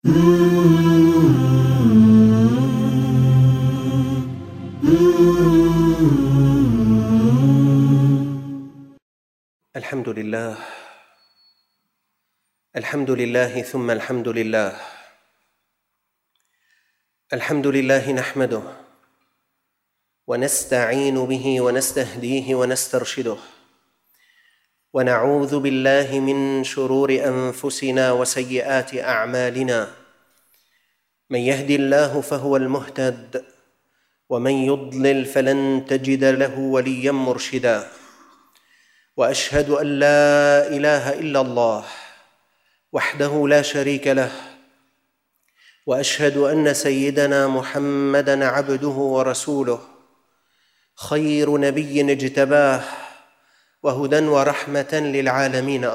الحمد لله الحمد لله ثم الحمد لله. الحمد لله نحمده ونستعين به ونستهديه ونسترشده، ونعوذ بالله من شرور أنفسنا وسيئات أعمالنا. من يهد الله فهو المهتد، ومن يضلل فلن تجد له وليا مرشدا. وأشهد أن لا إله إلا الله وحده لا شريك له، وأشهد أن سيدنا محمدًا عبده ورسوله، خير نبي اجتباه، وهدى ورحمة للعالمين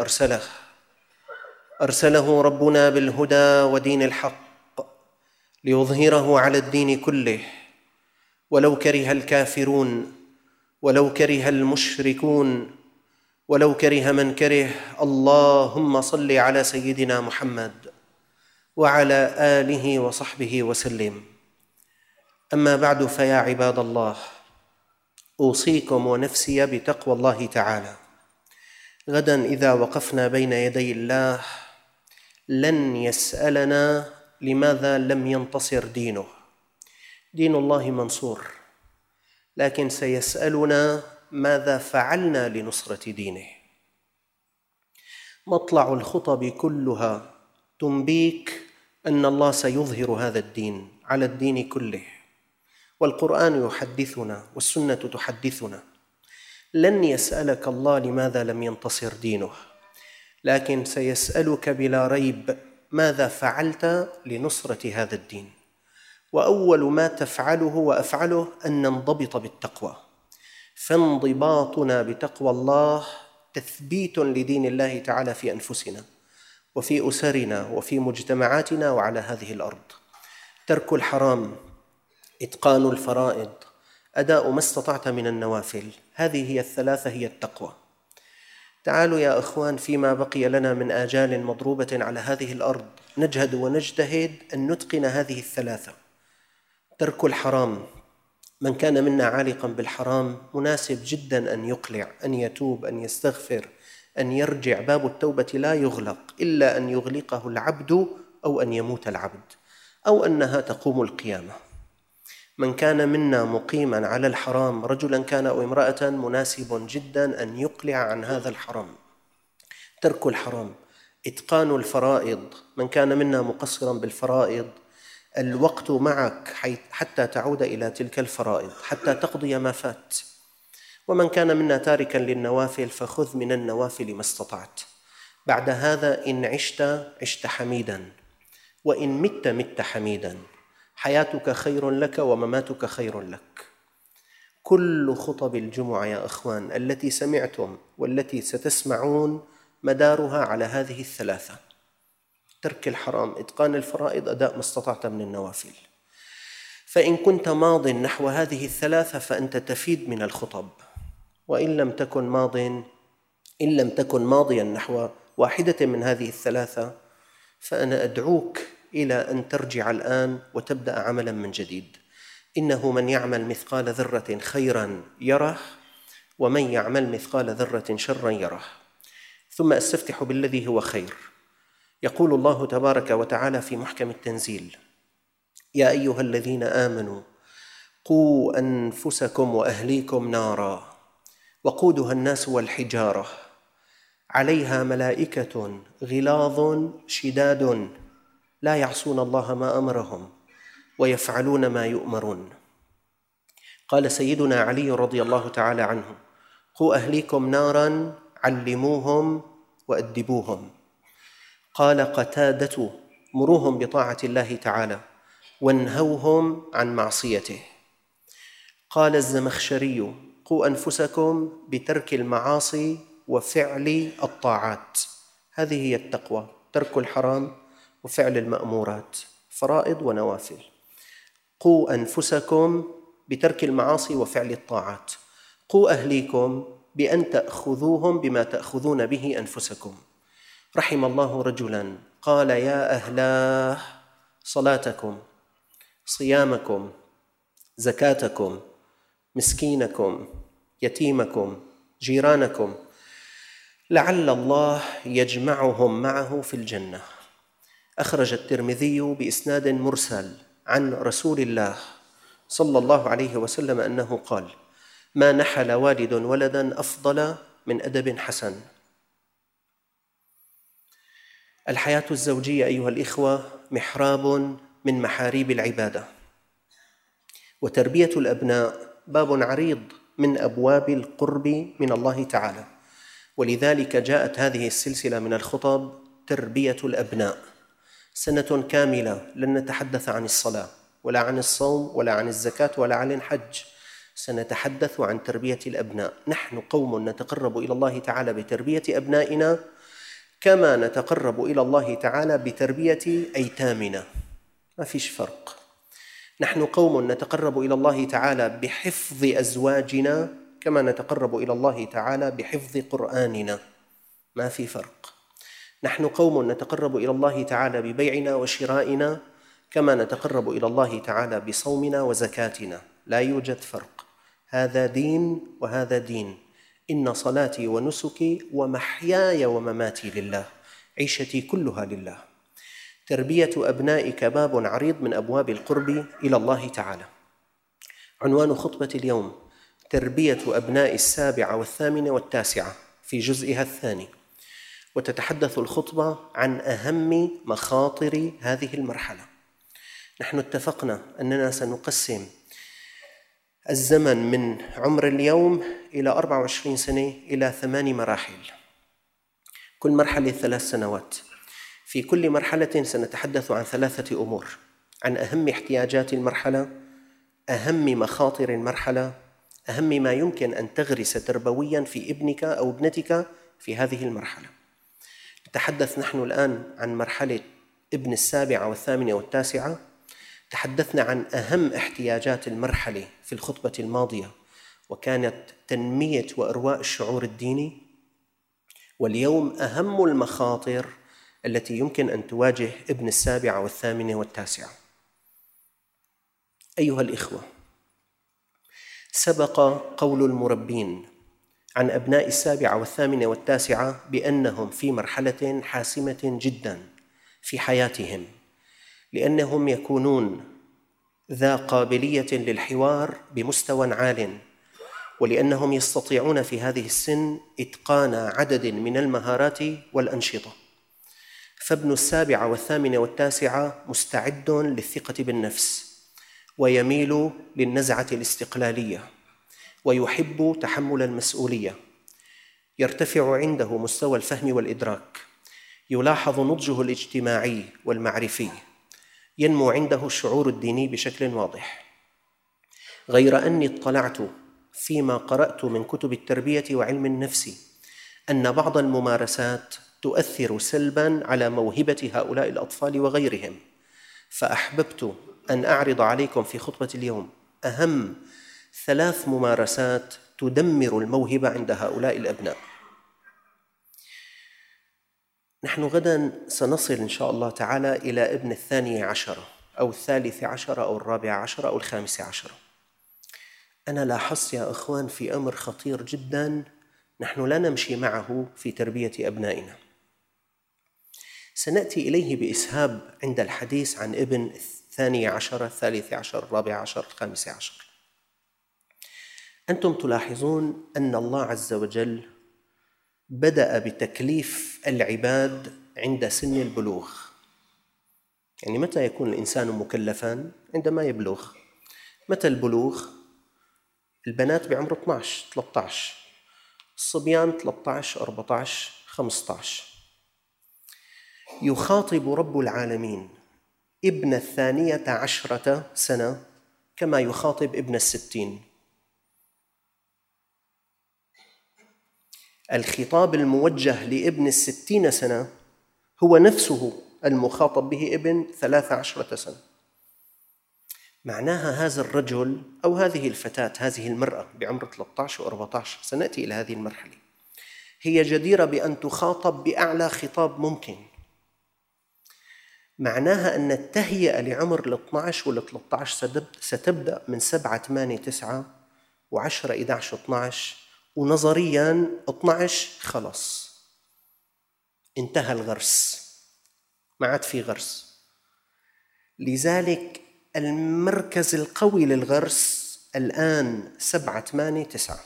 أرسله ربنا بالهدى ودين الحق ليظهره على الدين كله، ولو كره الكافرون، ولو كره المشركون، ولو كره من كره. اللهم صل على سيدنا محمد وعلى آله وصحبه وسلم. أما بعد، فيا عباد الله، أوصيكم ونفسي بتقوى الله تعالى. غدا إذا وقفنا بين يدي الله لن يسألنا لماذا لم ينتصر دينه. دين الله منصور، لكن سيسألنا ماذا فعلنا لنصرة دينه. مطلع الخطب كلها تنبيك أن الله سيظهر هذا الدين على الدين كله، والقرآن يحدثنا والسنة تحدثنا. لن يسألك الله لماذا لم ينتصر دينه، لكن سيسألك بلا ريب ماذا فعلت لنصرة هذا الدين. وأول ما تفعله وأفعله أن ننضبط بالتقوى، فانضباطنا بتقوى الله تثبيت لدين الله تعالى في أنفسنا وفي أسرنا وفي مجتمعاتنا وعلى هذه الأرض. ترك الحرام، إتقان الفرائض، أداء ما استطعت من النوافل، هذه هي الثلاثة، هي التقوى. تعالوا يا أخوان، فيما بقي لنا من آجال مضروبة على هذه الأرض نجهد ونجتهد أن نتقن هذه الثلاثة. ترك الحرام، من كان منا عالقا بالحرام مناسب جدا أن يقلع، أن يتوب، أن يستغفر، أن يرجع. باب التوبة لا يغلق إلا أن يغلقه العبد أو أن يموت العبد أو أنها تقوم القيامة. من كان منا مقيما على الحرام، رجلا كان أو امرأة، مناسب جدا أن يقلع عن هذا الحرام. ترك الحرام. إتقان الفرائض، من كان منا مقصرا بالفرائض، الوقت معك حتى تعود إلى تلك الفرائض، حتى تقضي ما فات. ومن كان منا تاركا للنوافل فخذ من النوافل ما استطعت. بعد هذا إن عشت حميدا، وإن مت حميدا. حياتك خير لك ومماتك خير لك. كل خطب الجمعة يا أخوان التي سمعتم والتي ستسمعون مدارها على هذه الثلاثة: ترك الحرام، إتقان الفرائض، أداء ما استطعت من النوافل. فإن كنت ماض نحو هذه الثلاثة فأنت تفيد من الخطب، وإن لم تكن ماضيا نحو واحدة من هذه الثلاثة فأنا أدعوك إلى أن ترجع الآن وتبدأ عملا من جديد. إنه من يعمل مثقال ذرة خيرا يره، ومن يعمل مثقال ذرة شرا يره. ثم أستفتح بالذي هو خير. يقول الله تبارك وتعالى في محكم التنزيل: يا أيها الذين آمنوا قوا أنفسكم وأهليكم نارا وقودها الناس والحجارة عليها ملائكة غلاظ شداد لا يعصون الله ما أمرهم ويفعلون ما يؤمرون. قال سيدنا علي رضي الله تعالى عنه: قوا أهليكم نارا علموهم وأدبوهم. قال قتادة: مروهم بطاعة الله تعالى وانهوهم عن معصيته. قال الزمخشري: قوا أنفسكم بترك المعاصي وفعل الطاعات. هذه هي التقوى: ترك الحرام وفعل المأمورات، فرائض ونوافل. قوا أنفسكم بترك المعاصي وفعل الطاعات. قوا أهليكم بأن تأخذوهم بما تأخذون به أنفسكم. رحم الله رجلا قال: يا أهلاه صلاتكم، صيامكم، زكاتكم، مسكينكم، يتيمكم، جيرانكم، لعل الله يجمعهم معه في الجنة. أخرج الترمذي بإسناد مرسل عن رسول الله صلى الله عليه وسلم أنه قال: ما نحل والد ولدا أفضل من أدب حسن. الحياة الزوجية أيها الإخوة محراب من محاريب العبادة، وتربية الأبناء باب عريض من أبواب القرب من الله تعالى، ولذلك جاءت هذه السلسلة من الخطب تربية الأبناء. سنة كاملة لن نتحدث عن الصلاة ولا عن الصوم ولا عن الزكاة ولا عن الحج، سنتحدث عن تربية الأبناء. نحن قوم نتقرب إلى الله تعالى بتربية أبنائنا كما نتقرب إلى الله تعالى بتربية أيتامنا، ما فيش فرق. نحن قوم نتقرب إلى الله تعالى بحفظ أزواجنا كما نتقرب إلى الله تعالى بحفظ قرآننا، ما في فرق. نحن قوم نتقرب إلى الله تعالى ببيعنا وشرائنا كما نتقرب إلى الله تعالى بصومنا وزكاتنا، لا يوجد فرق. هذا دين وهذا دين. إن صلاتي ونسكي ومحياي ومماتي لله، عيشتي كلها لله. تربية أبنائك باب عريض من أبواب القرب إلى الله تعالى. عنوان خطبة اليوم: تربية أبناء 7 و8 و9 في جزئها الثاني. وتتحدث الخطبة عن أهم مخاطر هذه المرحلة. نحن اتفقنا أننا سنقسم الزمن من عمر اليوم إلى 24 سنة إلى 8 مراحل، كل مرحلة 3 سنوات. في كل مرحلة سنتحدث عن 3 أمور: عن أهم احتياجات المرحلة، أهم مخاطر المرحلة، أهم ما يمكن أن تغرس تربوياً في ابنك أو ابنتك في هذه المرحلة. نتحدث نحن الآن عن مرحلة ابن 7 و8 و9. تحدثنا عن أهم احتياجات المرحلة في الخطبة الماضية، وكانت تنمية وإرواء الشعور الديني. واليوم أهم المخاطر التي يمكن أن تواجه ابن 7 و8 و9. أيها الإخوة، سبق قول المربين عن أبناء 7 و8 و9 بأنهم في مرحلة حاسمة جداً في حياتهم، لأنهم يكونون ذا قابلية للحوار بمستوى عال، ولأنهم يستطيعون في هذه السن إتقان عدد من المهارات والأنشطة. فابن 7 و8 و9 مستعد للثقة بالنفس، ويميل للنزعة الاستقلالية، ويحب تحمل المسؤولية. يرتفع عنده مستوى الفهم والإدراك، يلاحظ نضجه الاجتماعي والمعرفي، ينمو عنده الشعور الديني بشكل واضح. غير أني اطلعت فيما قرأت من كتب التربية وعلم النفس أن بعض الممارسات تؤثر سلباً على موهبة هؤلاء الأطفال وغيرهم، فأحببت أن أعرض عليكم في خطبة اليوم أهم 3 ممارسات تدمر الموهبة عند هؤلاء الأبناء. نحن غداً سنصل إن شاء الله تعالى إلى ابن 12 أو 13 أو 14 أو 15. أنا لاحظت يا أخوان في أمر خطير جداً نحن لا نمشي معه في تربية أبنائنا. سنأتي إليه بإسهاب عند الحديث عن ابن 12 13 14 15. أنتم تلاحظون أن الله عز وجل بدأ بتكليف العباد عند سن البلوغ. يعني متى يكون الإنسان مكلفاً؟ عندما يبلغ. متى البلوغ؟ البنات بعمر 12 13، الصبيان 13 14 15. يخاطب رب العالمين ابن 12 سنة كما يخاطب ابن 60. الخطاب الموجه لابن 60 سنة هو نفسه المخاطب به ابن 13 سنة. معناها هذا الرجل أو هذه الفتاة، هذه المرأة بعمر 13 و14، سنأتي إلى هذه المرحلة، هي جديرة بأن تخاطب بأعلى خطاب ممكن. معناها أن التهيئة لعمر ال 12 وال 13 ستبدأ من 7 8 9 و10 11 12، ونظرياً 12 خلص انتهى الغرس، ما عاد في غرس. لذلك المركز القوي للغرس الآن 7 8 9.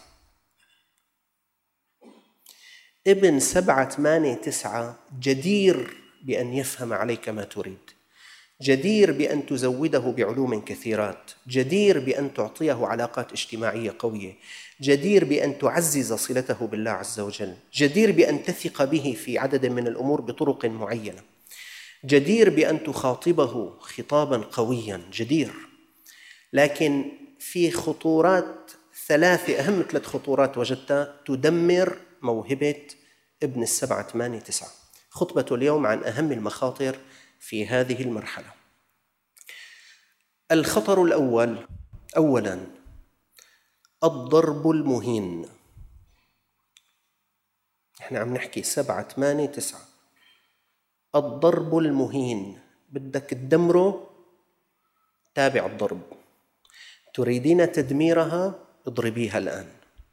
ابن 7 8 9 جدير بأن يفهم عليك ما تريد، جدير بأن تزوده بعلوم كثيرات، جدير بأن تعطيه علاقات اجتماعية قوية، جدير بأن تعزز صلته بالله عز وجل، جدير بأن تثق به في عدد من الأمور بطرق معينة، جدير بأن تخاطبه خطاباً قوياً، جدير. لكن في خطورات ثلاثة، أهم 3 خطورات وجدتها تدمر موهبة ابن 7 8 9. خطبة اليوم عن أهم المخاطر في هذه المرحلة. الخطر الأول، أولاً الضرب المهين. إحنا عم نحكي 7 8 9. الضرب المهين بدك تدمره، تابع الضرب. تريدين تدميرها، اضربيها الآن.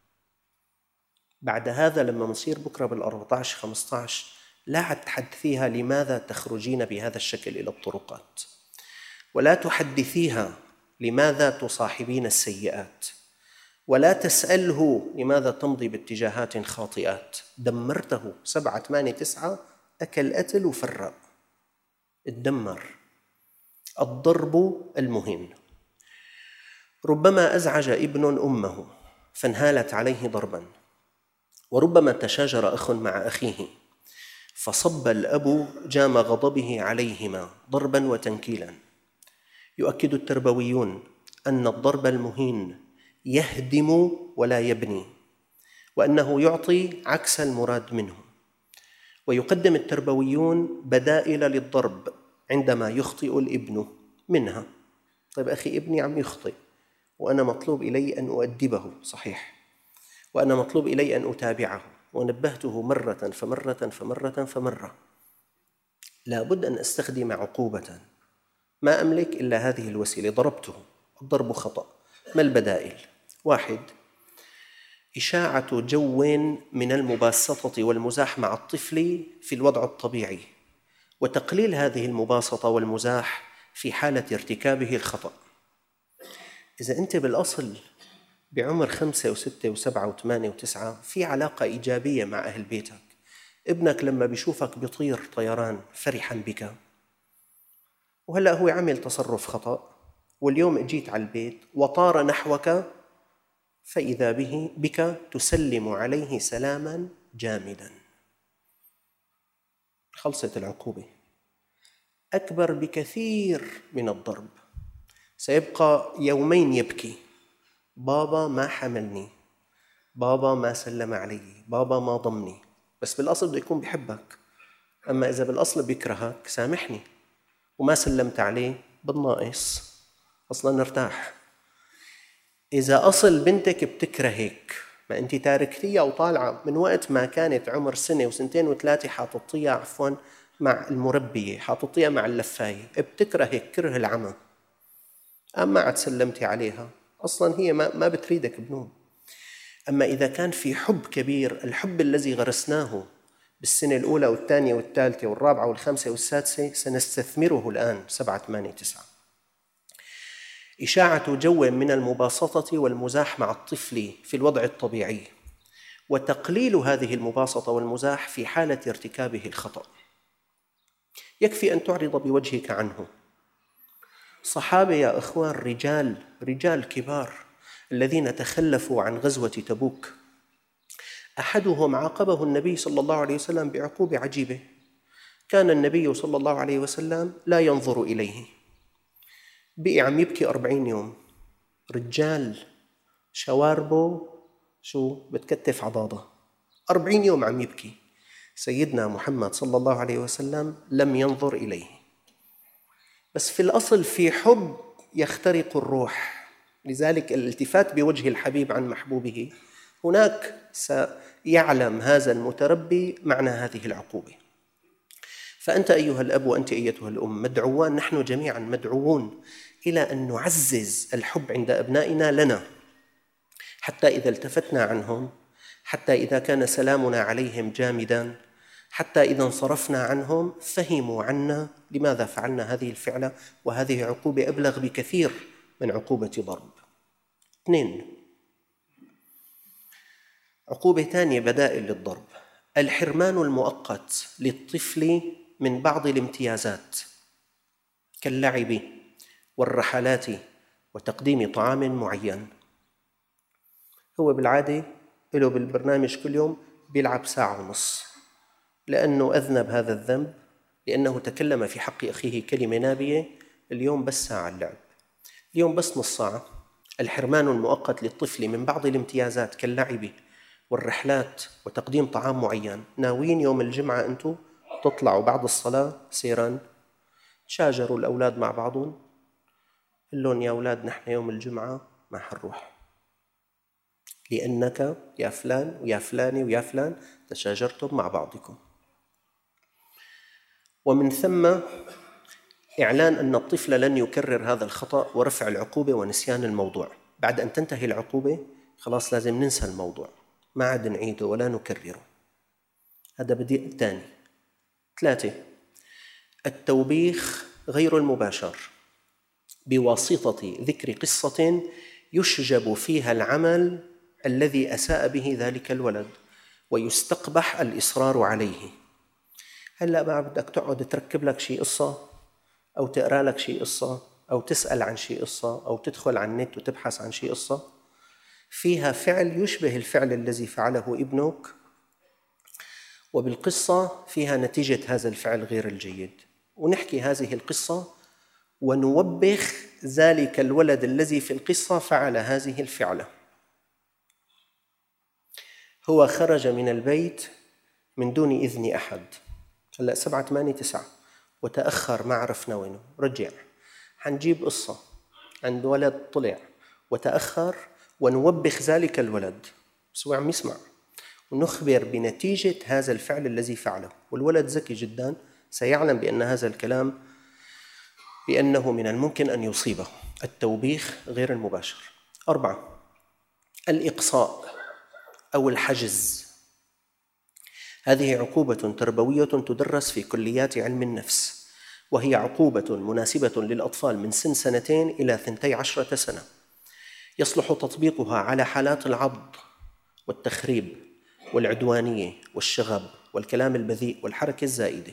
بعد هذا لما نصير بكرة بال14 15 لا تحدثيها لماذا تخرجين بهذا الشكل إلى الطرقات، ولا تحدثيها لماذا تصاحبين السيئات، ولا تسأله لماذا تمضي باتجاهات خاطئات. دمرته. 7 8 9 أكل قتل وفرق، اتدمر. الضرب المهين. ربما أزعج ابن أمه فانهالت عليه ضرباً، وربما تشاجر أخ مع أخيه فصب الأب جام غضبه عليهما ضرباً وتنكيلاً. يؤكد التربويون أن الضرب المهين يهدم ولا يبني، وأنه يعطي عكس المراد منه. ويقدم التربويون بدائل للضرب عندما يخطئ الابن، منها: طيب أخي ابني عم يخطئ وأنا مطلوب إلي أن أؤدبه، صحيح، وأنا مطلوب إلي أن أتابعه، ونبهته مرة فمرة فمرة فمرة، لابد أن أستخدم عقوبة، ما أملك إلا هذه الوسيلة، ضربته. الضرب خطأ. ما البدائل؟ 1: إشاعة جو من المباسطة والمزاح مع الطفل في الوضع الطبيعي، وتقليل هذه المباسطة والمزاح في حالة ارتكابه الخطأ. إذا أنت بالأصل بعمر 5 و6 و7 و8 و9 في علاقة إيجابية مع أهل بيتك، ابنك لما بيشوفك بيطير طيران فرحاً بك، وهلأ هو عمل تصرف خطأ، واليوم اجيت على البيت وطار نحوك، فإذا بك تسلم عليه سلاماً جامداً. خلصت العقوبة. أكبر بكثير من الضرب. سيبقى يومين يبكي: بابا ما حملني، بابا ما سلم علي، بابا ما ضمني. بس بالأصل بده يكون بحبك. أما إذا بالأصل بيكرهك، سامحني وما سلمت عليه، بالناقص أصلاً نرتاح. إذا أصل بنتك بتكرهك، ما أنت تاركتيها وطالعة من وقت ما كانت عمر 1 و2 و3 حاططيها مع المربية، حاططيها مع اللفاية، بتكرهك كره العمى، أما عاد سلمتي عليها، أصلاً هي ما بتريدك بنوم. أما إذا كان في حب كبير، الحب الذي غرسناه بالسنة الأولى والثانية والثالثة والرابعة والخامسة والسادسة سنستثمره الآن. 7 8 9. إشاعة جو من المباسطة والمزاح مع الطفل في الوضع الطبيعي، وتقليل هذه المباسطة والمزاح في حالة ارتكابه الخطأ. يكفي أن تعرض بوجهك عنه. صحابة يا أخوان، رجال كبار الذين تخلفوا عن غزوة تبوك، أحدهم عاقبه النبي صلى الله عليه وسلم بعقوبة عجيبة. كان النبي صلى الله عليه وسلم لا ينظر إليه، بقي عم يبكي 40 يوم. رجال شواربه بتكتف عضاضة، 40 يوم عم يبكي. سيدنا محمد صلى الله عليه وسلم لم ينظر إليه. بس في الأصل في حب يخترق الروح، لذلك الالتفات بوجه الحبيب عن محبوبه، هناك سيعلم هذا المتربي معنى هذه العقوبة. فأنت أيها الأب وأنت أيتها الأم مدعوان، نحن جميعا مدعوون إلى أن نعزز الحب عند أبنائنا لنا، حتى إذا التفتنا عنهم، حتى إذا كان سلامنا عليهم جامداً، حتى إذا انصرفنا عنهم فهموا عنا لماذا فعلنا هذه الفعلة، وهذه عقوبة أبلغ بكثير من عقوبة ضرب. 2، عقوبة ثانية بدائل للضرب: الحرمان المؤقت للطفل من بعض الامتيازات كاللعب والرحلات وتقديم طعام معين. هو بالعادة له بالبرنامج كل يوم بيلعب 1.5 ساعة، لأنه أذنب هذا الذنب، لأنه تكلم في حق أخيه كلمة نابية، اليوم بس ساعة اللعب، اليوم بس نص ساعة. الحرمان المؤقت للطفل من بعض الامتيازات كاللعب والرحلات وتقديم طعام معين. ناويين يوم الجمعة أنتم تطلعوا بعد الصلاة سيران تشاجروا الأولاد مع بعضهم، قل لهم يا أولاد نحن يوم الجمعة ما حنروح، لأنك يا فلان ويا فلانة ويا فلان تشاجرتم مع بعضكم. ومن ثم إعلان أن الطفل لن يكرر هذا الخطأ ورفع العقوبة ونسيان الموضوع. بعد أن تنتهي العقوبة خلاص لازم ننسى الموضوع، ما عاد نعيده ولا نكرره. هذا بديل ثاني. 3، التوبيخ غير المباشر بواسطة ذكر قصة يشجب فيها العمل الذي أساء به ذلك الولد ويستقبح الإصرار عليه. هلأ ما بدك تقعد تركب لك شي قصة أو تقرأ لك شي قصة أو تسأل عن شي قصة أو تدخل على النت وتبحث عن شي قصة فيها فعل يشبه الفعل الذي فعله ابنك، وبالقصة فيها نتيجة هذا الفعل غير الجيد، ونحكي هذه القصة ونوبخ ذلك الولد الذي في القصة فعل هذه الفعلة. هو خرج من البيت من دون إذن أحد، هلأ 7 8 9 وتأخر ما عرفنا وينه، رجع، حنجيب قصة عند ولد طلع وتأخر ونوبخ ذلك الولد، بس هو عم يسمع، ونخبر بنتيجة هذا الفعل الذي فعله، والولد ذكي جدا سيعلم بأن هذا الكلام بأنه من الممكن أن يصيبه. التوبيخ غير المباشر. 4، الإقصاء أو الحجز. هذه عقوبة تربوية تدرس في كليات علم النفس، وهي عقوبة مناسبة للأطفال من سن 2 إلى 12 سنة، يصلح تطبيقها على حالات العض والتخريب والعدوانية والشغب والكلام البذيء والحركة الزائدة.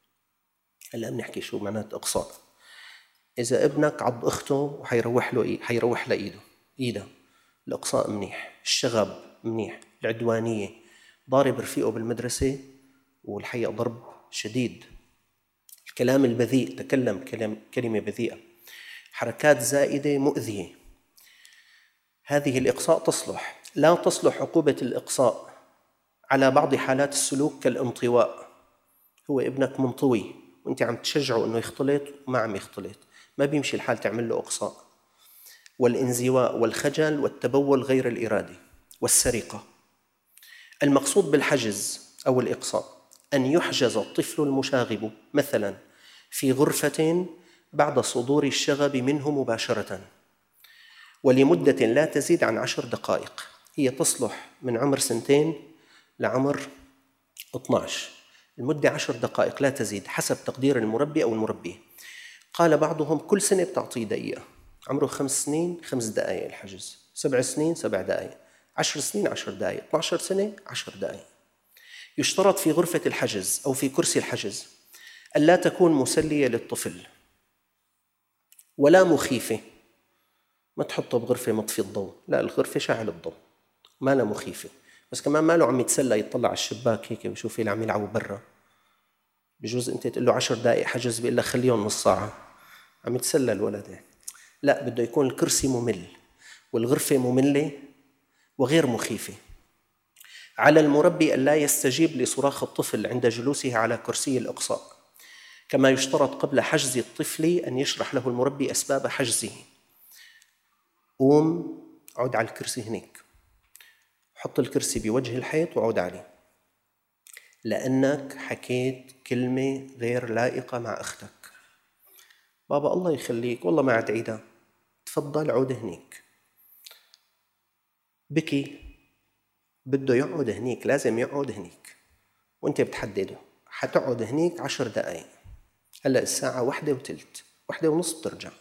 هلأ بنحكي شو معنات إقصاء. إذا ابنك عض أخته وحيروح له إيده، الإقصاء منيح، الشغب منيح، العدوانية، ضارب رفيقه بالمدرسة والحقيقة ضرب شديد، الكلام البذيء، تكلم كلمة بذيئة، حركات زائدة مؤذية، هذه الإقصاء تصلح. لا تصلح عقوبة الإقصاء على بعض حالات السلوك كالانطواء. هو ابنك منطوي وانت عم تشجعه انه يختلط وما عم يختلط، ما بيمشي الحال تعمل له إقصاء. والانزواء والخجل والتبول غير الإرادي والسرقة. المقصود بالحجز أو الإقصاء أن يحجز الطفل المشاغب مثلا في غرفة بعد صدور الشغب منه مباشرة ولمدة لا تزيد عن 10 دقائق. هي تصلح من عمر 2 لعمر 12، المدة 10 دقائق لا تزيد حسب تقدير المربي أو المربية. قال بعضهم كل سنة بتعطيه دقيقة، عمره 5 سنين 5 دقائق الحجز، 7 سنين 7 دقائق، 10 سنين 10 دقائق، 12 سنة 10 دقائق. يشترط في غرفة الحجز أو في كرسي الحجز ألا تكون مسلية للطفل ولا مخيفة. ما تحطه بغرفة مطفي الضوء، لا، الغرفة شاعل الضوء، ما لا مخيفة، بس كمان ما له عم يتسلى يطلع على الشباك هيك ويشوف اللي عم يلعبوا برا. بجوز انت تقول له 10 دقائق حجز بيقول لك خليهم نص ساعة، عم يتسلى الولد. لا، بده يكون الكرسي ممل والغرفة مملة وغير مخيفة. على المربي ألا يستجيب لصراخ الطفل عند جلوسه على كرسي الإقصاء، كما يشترط قبل حجز الطفل أن يشرح له المربي أسباب حجزه. قوم عود على الكرسي هناك، حط الكرسي بوجه الحيط وعود عليه، لأنك حكيت كلمة غير لائقة مع أختك. بابا الله يخليك والله ما عاد عيدها، تفضل عود هنيك. بكي، بده يقعد هنيك، لازم يقعد هنيك، وانت بتحدده حتقعد هنيك 10 دقايق. هلأ الساعة 1:15، 1:30 بترجع.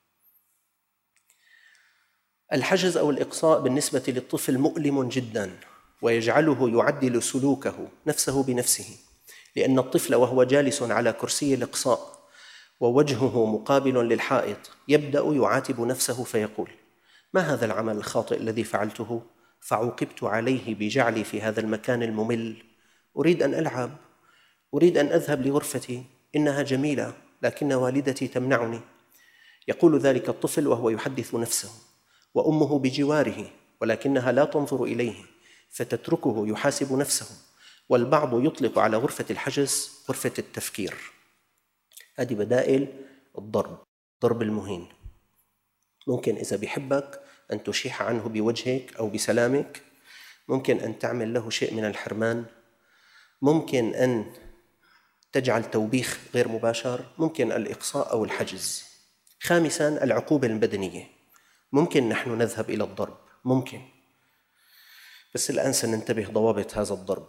الحجز أو الإقصاء بالنسبة للطفل مؤلم جدا، ويجعله يعدل سلوكه نفسه بنفسه، لأن الطفل وهو جالس على كرسي الإقصاء ووجهه مقابل للحائط يبدأ يعاتب نفسه فيقول: ما هذا العمل الخاطئ الذي فعلته؟ فعوقبت عليه بجعلي في هذا المكان الممل. أريد أن ألعب، أريد أن أذهب لغرفتي، إنها جميلة لكن والدتي تمنعني. يقول ذلك الطفل وهو يحدث نفسه، وأمه بجواره ولكنها لا تنظر إليه فتتركه يحاسب نفسه. والبعض يطلق على غرفة الحجز غرفة التفكير. هذه بدائل الضرب، ضرب المهين. ممكن إذا بيحبك أن تشيح عنه بوجهك أو بسلامك، ممكن أن تعمل له شيء من الحرمان، ممكن أن تجعل توبيخ غير مباشر، ممكن الإقصاء أو الحجز. خامساً العقوبة البدنية. ممكن نحن نذهب إلى الضرب، ممكن، بس الآن سننتبه ضوابط هذا الضرب.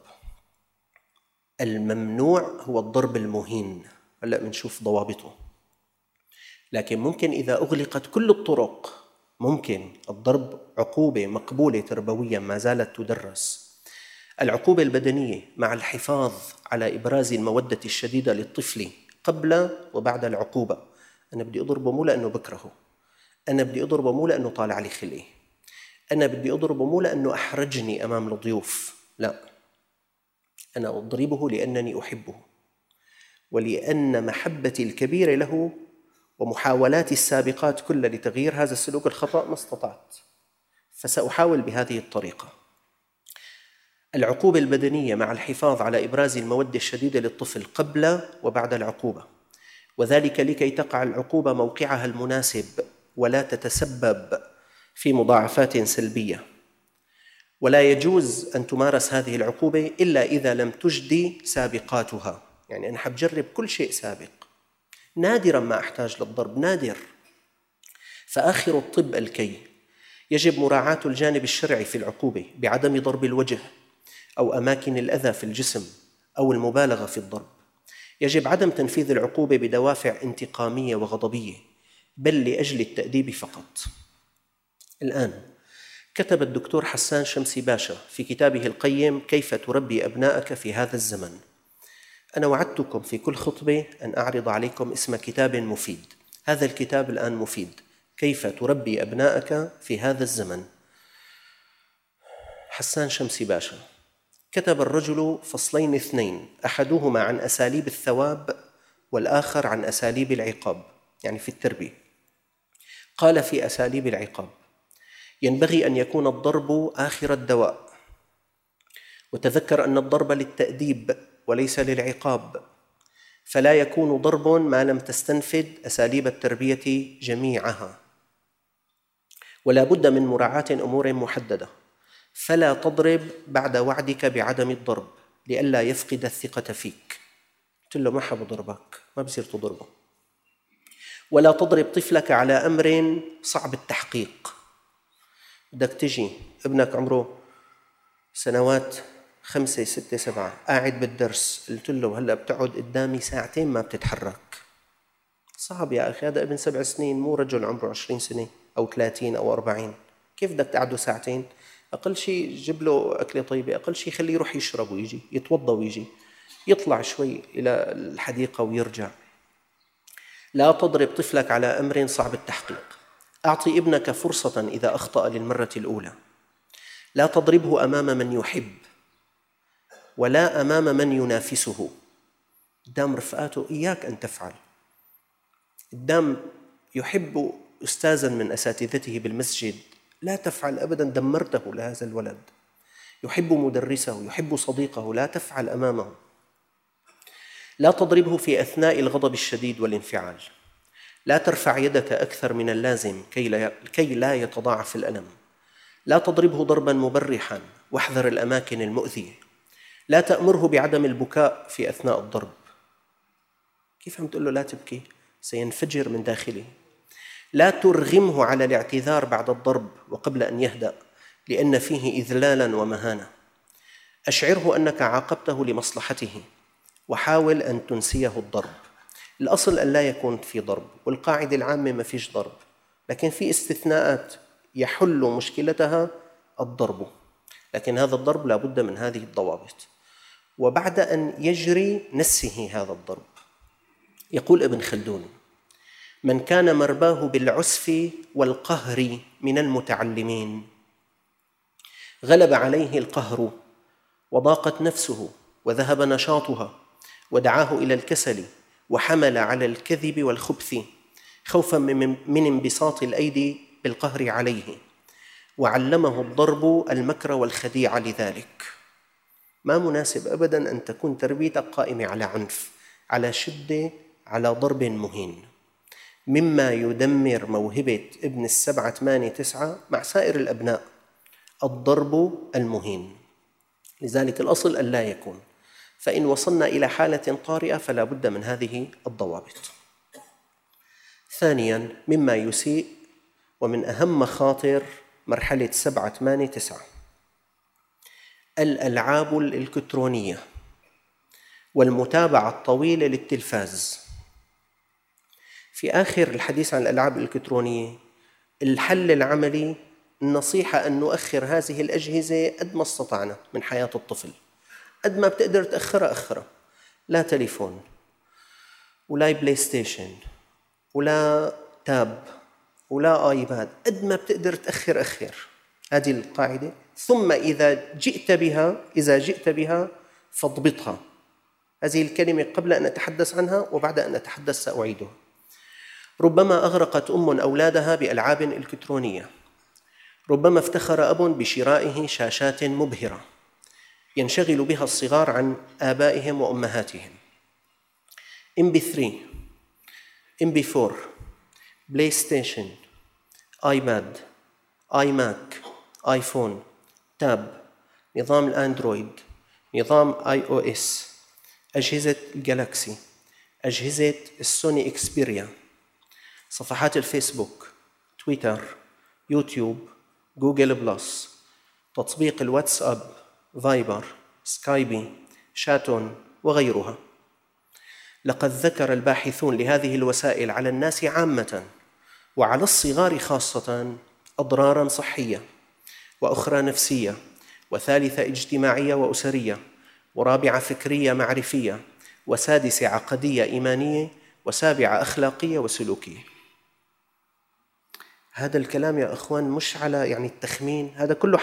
الممنوع هو الضرب المهين، هلأ بنشوف ضوابطه. لكن ممكن إذا أغلقت كل الطرق، ممكن الضرب عقوبة مقبولة تربوياً ما زالت تدرس. العقوبة البدنية مع الحفاظ على إبراز المودة الشديدة للطفل قبل وبعد العقوبة. أنا بدي أضربه مو لأنه بكرهه، أنا بدي أضربه مو لأنه طالع لي خلقي، أنا بدي أضربه مو لأنه أحرجني أمام الضيوف، لا، أنا أضربه لأنني أحبه، ولأن محبتي الكبيرة له ومحاولاتي السابقات كلها لتغيير هذا السلوك الخطأ ما استطعت، فسأحاول بهذه الطريقة. العقوبة البدنية مع الحفاظ على إبراز المودة الشديدة للطفل قبل وبعد العقوبة، وذلك لكي تقع العقوبة موقعها المناسب ولا تتسبب في مضاعفات سلبية. ولا يجوز أن تمارس هذه العقوبة إلا إذا لم تجدي سابقاتها، يعني أنا حبجرب كل شيء سابق، نادراً ما أحتاج للضرب، نادر. فآخر الطب الكي. يجب مراعاة الجانب الشرعي في العقوبة بعدم ضرب الوجه أو أماكن الأذى في الجسم أو المبالغة في الضرب. يجب عدم تنفيذ العقوبة بدوافع انتقامية وغضبية، بل لأجل التأديب فقط. الآن كتب الدكتور حسان شمسي باشا في كتابه القيم كيف تربي أبنائك في هذا الزمن. أنا وعدتكم في كل خطبة أن أعرض عليكم اسم كتاب مفيد. هذا الكتاب الآن مفيد، كيف تربي أبنائك في هذا الزمن. حسان شمسي باشا كتب الرجل فصلين اثنين، أحدهما عن أساليب الثواب والآخر عن أساليب العقاب، يعني في التربية. قال في أساليب العقاب: ينبغي أن يكون الضرب آخر الدواء، وتذكر أن الضرب للتأديب وليس للعقاب، فلا يكون ضرب ما لم تستنفد أساليب التربية جميعها، ولا بد من مراعاة أمور محددة. فلا تضرب بعد وعدك بعدم الضرب لئلا يفقد الثقة فيك. قلت له ما حب ضربك، ما بصير تضربه. ولا تضرب طفلك على أمر صعب التحقيق. بدك تجي ابنك عمره سنوات 5 6 7 قاعد بالدرس، قلت له هلأ بتقعد قدامي ساعتين ما بتتحرك. صعب يا أخي، هذا ابن 7 سنين، مو رجل عمره 20 سنة أو 30 أو 40. كيف بدك تقعده ساعتين؟ أقل شيء جيب له أكلة طيبة، أقل شيء خليه يروح يشرب ويجي يتوضأ ويجي يطلع شوي إلى الحديقة ويرجع. لا تضرب طفلك على أمر صعب التحقيق. أعطي ابنك فرصة إذا أخطأ للمرة الأولى. لا تضربه أمام من يحب ولا أمام من ينافسه. قدام رفقاته إياك أن تفعل، قدام يحب أستاذاً من أساتذته بالمسجد لا تفعل أبداً، دمرته لهذا الولد. يحب مدرسه، يحب صديقه، لا تفعل أمامه. لا تضربه في أثناء الغضب الشديد والانفعال. لا ترفع يدك أكثر من اللازم كي لا يتضاعف الألم. لا تضربه ضرباً مبرحاً، واحذر الأماكن المؤذية. لا تأمره بعدم البكاء في أثناء الضرب. كيف عم تقول له لا تبكي؟ سينفجر من داخله. لا ترغمه على الاعتذار بعد الضرب وقبل أن يهدأ، لأن فيه إذلالاً ومهانة. أشعره أنك عاقبته لمصلحته، وحاول أن تنسيه الضرب. الأصل أن لا يكون في ضرب، والقاعدة العامة ما فيش ضرب، لكن في استثناءات يحل مشكلتها الضرب، لكن هذا الضرب لا بد من هذه الضوابط. وبعد أن يجري نسه هذا الضرب. يقول ابن خلدون: من كان مرباه بالعسف والقهر من المتعلمين غلب عليه القهر وضاقت نفسه وذهب نشاطها ودعاه إلى الكسل وحمل على الكذب والخبث خوفا من انبساط الأيدي بالقهر عليه، وعلمه الضرب المكر والخديع لذلك. ما مناسب أبداً أن تكون تربيتك قائمة على عنف، على شدة، على ضرب مهين. مما يدمر موهبة ابن 7 8 9 مع سائر الأبناء الضرب المهين. لذلك الأصل أن لا يكون، فإن وصلنا إلى حالة طارئة فلا بد من هذه الضوابط. ثانياً، مما يسيء ومن أهم مخاطر مرحلة 7 8 9 الألعاب الإلكترونية والمتابعة الطويلة للتلفاز. في آخر الحديث عن الألعاب الإلكترونية، الحل العملي النصيحة أن نؤخر هذه الأجهزة قد ما استطعنا من حياة الطفل. قد ما بتقدر تأخرها أخرها. لا تليفون ولا بلاي ستيشن ولا تاب ولا آيباد، قد ما بتقدر تأخر أخر. هذه القاعدة. ثم إذا جئت بها فاضبطها. هذه الكلمة قبل أن أتحدث عنها وبعد أن أتحدث سأعيدها. ربما أغرقت أم أولادها بألعاب إلكترونية. ربما افتخر أب بشرائه شاشات مبهرة ينشغل بها الصغار عن آبائهم وأمهاتهم. MP3 MP4 بلاي ستيشن آيباد آيماك آيفون تاب نظام الأندرويد نظام iOS أجهزة الجالاكسي أجهزة السوني إكسبيريا صفحات الفيسبوك تويتر يوتيوب جوجل بلس تطبيق الواتساب فايبر سكايبي شاتون وغيرها. لقد ذكر الباحثون لهذه الوسائل على الناس عامة وعلى الصغار خاصة أضراراً صحية وأخرى نفسية وثالثة اجتماعية وأسرية ورابعة فكرية معرفية وسادسة عقدية إيمانية وسابعة أخلاقية وسلوكية. هذا الكلام يا أخوان مش على التخمين، هذا كله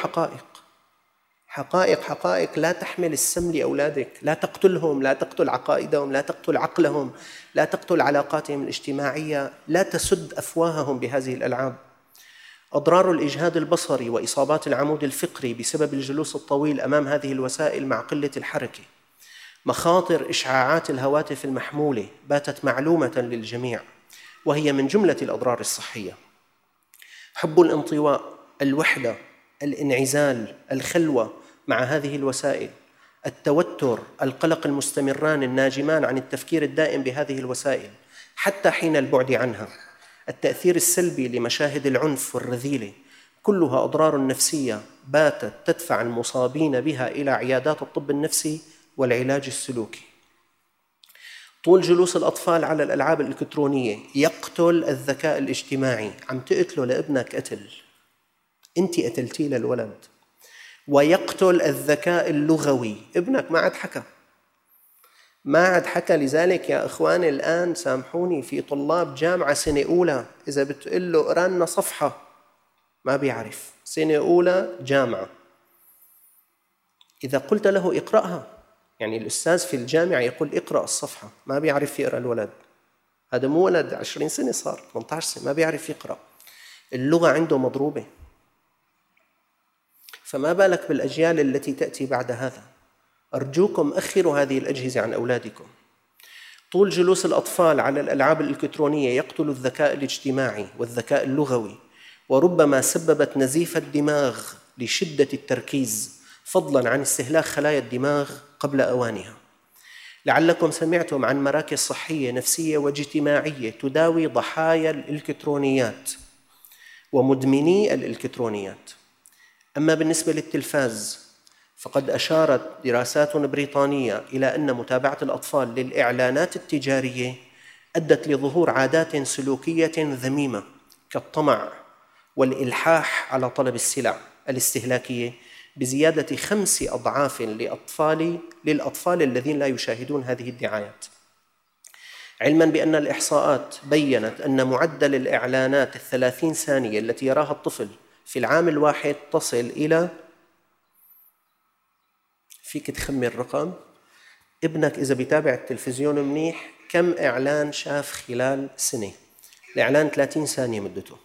حقائق لا تحمل السم لأولادك. لا تقتلهم، لا تقتل عقائدهم، لا تقتل عقلهم، لا تقتل علاقاتهم الاجتماعية، لا تسد أفواههم بهذه الألعاب. أضرار الإجهاد البصري وإصابات العمود الفقري بسبب الجلوس الطويل أمام هذه الوسائل مع قلة الحركة. مخاطر إشعاعات الهواتف المحمولة باتت معلومة للجميع وهي من جملة الأضرار الصحية. حب الانطواء، الوحدة، الانعزال، الخلوة مع هذه الوسائل، التوتر، القلق المستمران الناجمان عن التفكير الدائم بهذه الوسائل حتى حين البعد عنها، التأثير السلبي لمشاهد العنف والرذيلة، كلها أضرار نفسية باتت تدفع المصابين بها إلى عيادات الطب النفسي والعلاج السلوكي. طول جلوس الأطفال على الألعاب الإلكترونية يقتل الذكاء الاجتماعي. عم تقتله لابنك قتل، أنت قتلتيه للولد. ويقتل الذكاء اللغوي. ابنك ما عاد حكى. لذلك يا إخواني الآن سامحوني، في طلاب جامعة سنة أولى إذا بتقول له اقرأ لنا صفحة ما بيعرف. سنة أولى جامعة. إذا قلت له اقرأها، الأستاذ في الجامعة يقول اقرأ الصفحة، ما بيعرف يقرأ الولد. هذا مو ولد 20 سنة، صار 18 سنة ما بيعرف يقرأ. اللغة عنده مضروبة. فما بالك بالأجيال التي تأتي بعد هذا. أرجوكم أخروا هذه الأجهزة عن أولادكم. طول جلوس الأطفال على الألعاب الإلكترونية يقتل الذكاء الاجتماعي والذكاء اللغوي، وربما سببت نزيف الدماغ لشدة التركيز فضلاً عن استهلاك خلايا الدماغ قبل أوانها. لعلكم سمعتم عن مراكز صحية نفسية واجتماعية تداوي ضحايا الإلكترونيات ومدمني الإلكترونيات. أما بالنسبة للتلفاز فقد أشارت دراسات بريطانية إلى أن متابعة الأطفال للإعلانات التجارية أدت لظهور عادات سلوكية ذميمة كالطمع والإلحاح على طلب السلع الاستهلاكية بزيادة 5 أضعاف للأطفال الذين لا يشاهدون هذه الدعايات. علما بأن الإحصاءات بيّنت أن معدل الإعلانات 30 ثانية التي يراها الطفل في العام الواحد تصل إلى، فيك تخمن رقم، ابنك إذا بيتابع التلفزيون منيح كم إعلان شاف خلال سنة؟ الإعلان 30 ثانية مدته.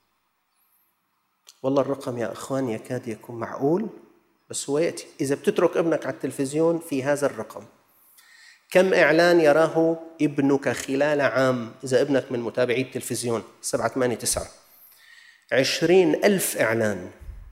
والله الرقم يا أخوان يكاد يكون معقول، بس هو يأتي إذا بتترك ابنك على التلفزيون في هذا الرقم. كم إعلان يراه ابنك خلال عام إذا ابنك من متابعي التلفزيون؟ 7 8 9 20,000 إعلان.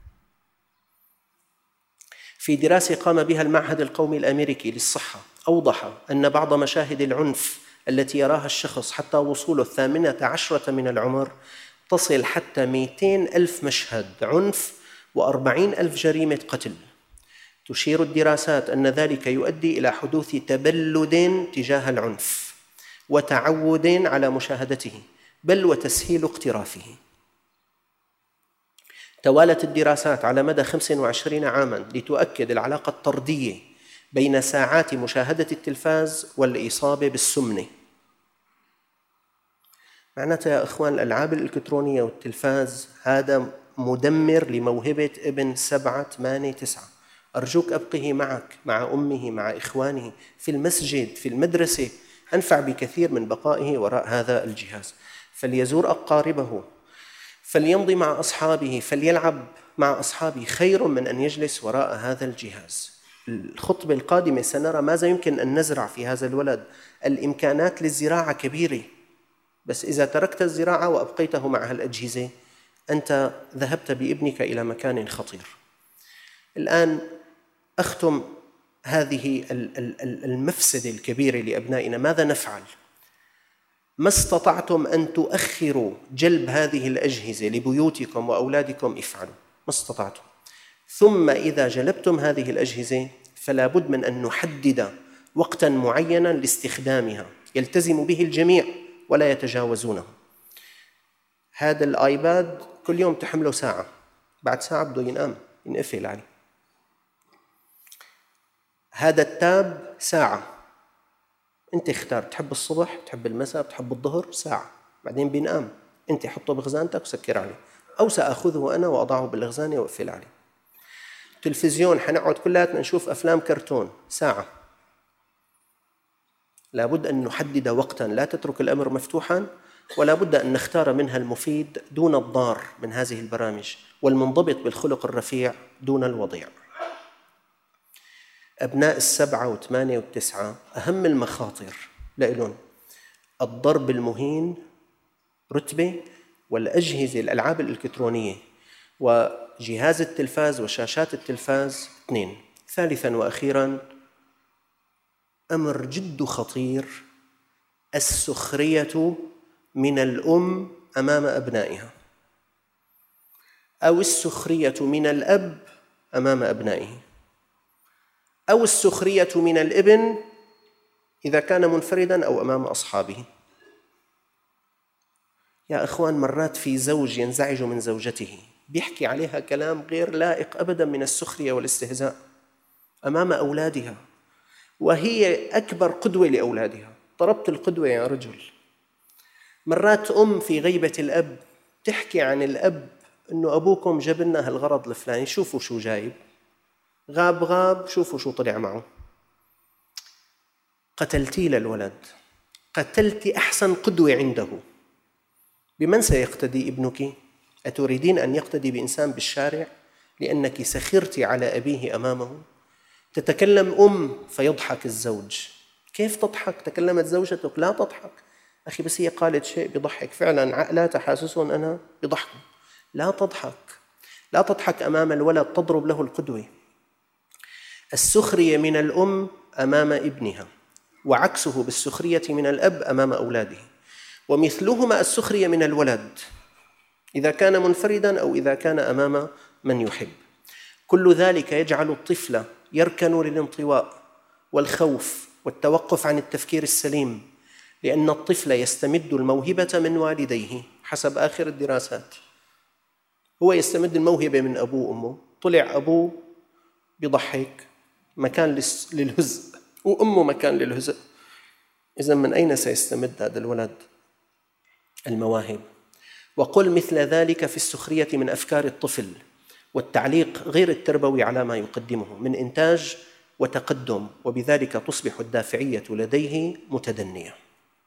في دراسة قام بها المعهد القومي الأمريكي للصحة أوضح أن بعض مشاهد العنف التي يراها الشخص حتى وصوله 18 من العمر تصل حتى 200,000 مشهد عنف و40,000 جريمة قتل. تشير الدراسات أن ذلك يؤدي إلى حدوث تبلد تجاه العنف وتعود على مشاهدته بل وتسهيل اقترافه. توالت الدراسات على مدى 25 عاماً لتؤكد العلاقة الطردية بين ساعات مشاهدة التلفاز والإصابة بالسمنة. معناتها يا أخوان الألعاب الإلكترونية والتلفاز هذا مدمر لموهبة ابن 7 8 9. أرجوك أبقه معك، مع أمه، مع إخوانه، في المسجد، في المدرسة، أنفع بكثير من بقائه وراء هذا الجهاز. فليزور أقاربه، فليمضي مع أصحابه، فليلعب مع أصحابه، خير من أن يجلس وراء هذا الجهاز. الخطبة القادمة سنرى ماذا يمكن أن نزرع في هذا الولد. الإمكانات للزراعة كبيرة، بس إذا تركت الزراعة وأبقيته مع هالأجهزة أنت ذهبت بابنك إلى مكان خطير. الآن أختم هذه المفسدة الكبيرة لأبنائنا. ماذا نفعل؟ ما استطعتم أن تؤخروا جلب هذه الأجهزة لبيوتكم وأولادكم افعلوا ما استطعتم. ثم إذا جلبتم هذه الأجهزة فلا بد من أن نحدد وقتاً معيناً لاستخدامها يلتزم به الجميع ولا يتجاوزونه. هذا الآيباد كل يوم تحمله ساعة، بعد ساعة بده ينام ينقفل عليه. هذا التاب ساعة، أنت اختار، تحب الصبح، تحب المساء، تحب الظهر، ساعة بعدين بينام. أنت حطه بخزانتك وسكر عليه، أو سأخذه أنا وأضعه بالخزانة وأقفل عليه. تلفزيون حنقعد كلاتنا نشوف أفلام كرتون، ساعة. لابد أن نحدد وقتاً، لا تترك الأمر مفتوحاً، ولا بد أن نختار منها المفيد دون الضار من هذه البرامج، والمنضبط بالخلق الرفيع دون الوضيع. أبناء 7 و8 و9 أهم المخاطر لإلهم الضرب المهين رتبة، والأجهزة الألعاب الإلكترونية، وجهاز التلفاز وشاشات التلفاز 2. ثالثاً وأخيراً أمر جد خطير، السخرية من الأم أمام أبنائها، أو السخرية من الأب أمام أبنائه، أو السخرية من الابن إذا كان منفرداً أو أمام أصحابه. يا أخوان مرات في زوج ينزعج من زوجته بيحكي عليها كلام غير لائق أبداً من السخرية والاستهزاء أمام أولادها، وهي أكبر قدوة لأولادها. ضربت القدوة يا رجل. مرات أم في غيبة الأب تحكي عن الأب إنه أبوكم جاب لنا هالغرض الفلاني، شوفوا شو جايب، غاب شوفوا شو طلع معه. قتلتي للولد، قتلتي أحسن قدوة عنده. بمن سيقتدي ابنك؟ أتريدين أن يقتدي بإنسان بالشارع لأنك سخرت على أبيه أمامه؟ تتكلم فيضحك الزوج. كيف تضحك؟ تكلمت زوجتك لا تضحك. أخي بس هي قالت شيء بيضحك، فعلا عقلات حاسسهم أنا بيضحكوا. لا تضحك، لا تضحك أمام الولد، تضرب له القدوة. السخرية من الأم أمام ابنها، وعكسه بالسخرية من الأب أمام أولاده، ومثلهما السخرية من الولد إذا كان منفردا أو إذا كان أمام من يحب. كل ذلك يجعل الطفل يركن للانطواء والخوف والتوقف عن التفكير السليم، لأن الطفل يستمد الموهبة من والديه حسب آخر الدراسات. هو يستمد الموهبة من أبوه وأمه، طلع أبوه بيضحك مكان للهزء وأمه مكان للهزء، إذن من أين سيستمد هذا الولد المواهب؟ وقل مثل ذلك في السخرية من أفكار الطفل والتعليق غير التربوي على ما يقدمه من إنتاج وتقدم، وبذلك تصبح الدافعية لديه متدنية.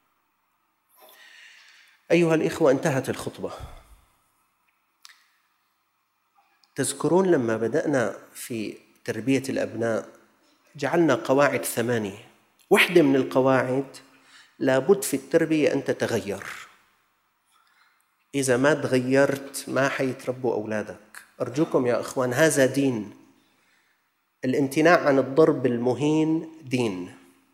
أيها الإخوة، انتهت الخطبة. تذكرون لما بدأنا في تربية الأبناء جعلنا قواعد 8. واحدة من القواعد لابد في التربية أن تتغير، إذا ما تغيرت ما حيتربوا أولادك. أرجوكم يا أخوان، هذا دين. الامتناع عن الضرب المهين دين.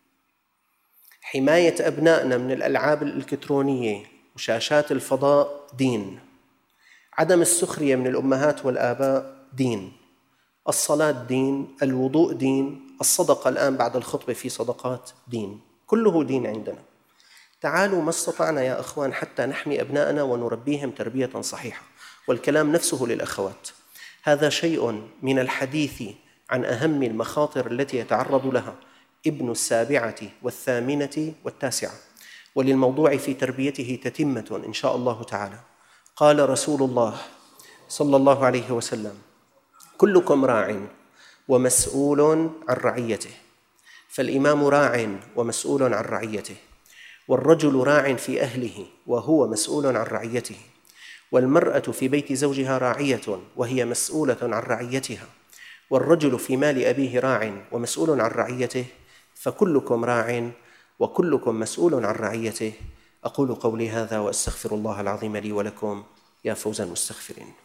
حماية أبنائنا من الألعاب الإلكترونية وشاشات الفضاء دين. عدم السخرية من الأمهات والآباء دين. الصلاة دين، الوضوء دين، الصدقة الآن بعد الخطبة في صدقات دين، كله دين عندنا. تعالوا ما استطعنا يا أخوان حتى نحمي أبنائنا ونربيهم تربية صحيحة. والكلام نفسه للأخوات، هذا شيء من الحديث عن أهم المخاطر التي يتعرض لها ابن 7 و8 و9، وللموضوع في تربيته تتمة إن شاء الله تعالى. قال رسول الله صلى الله عليه وسلم: كلكم راع ومسؤول عن رعيته، فالإمام راع ومسؤول عن رعيته، والرجل راع في أهله وهو مسؤول عن رعيته، والمرأة في بيت زوجها راعية وهي مسؤولة عن رعيتها، والرجل في مال أبيه راع ومسؤول عن رعيته، فكلكم راع وكلكم مسؤول عن رعيته. أقول قولي هذا وأستغفر الله العظيم لي ولكم. يا فوز المستغفرين.